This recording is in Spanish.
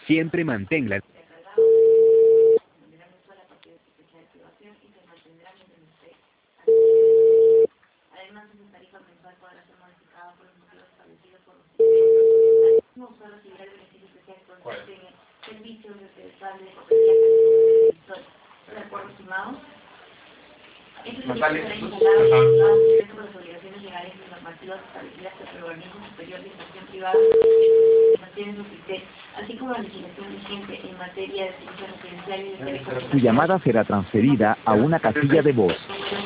Siempre manténla. Además, esa tarifa mensual podrá ser modificada por los motivos establecidos por los siguientes. No solo recibirá el beneficio especial consiste en servicios de estable de cooperación de acuerdo estimado. Estos servicios serán instalados por las obligaciones legales y normativas establecidas por el organismo superior de inversión privada que mantiene su criterio, así como la legislación vigente en materia de servicios residenciales y de telecomunicaciones. Su llamada será transferida a una casilla de voz.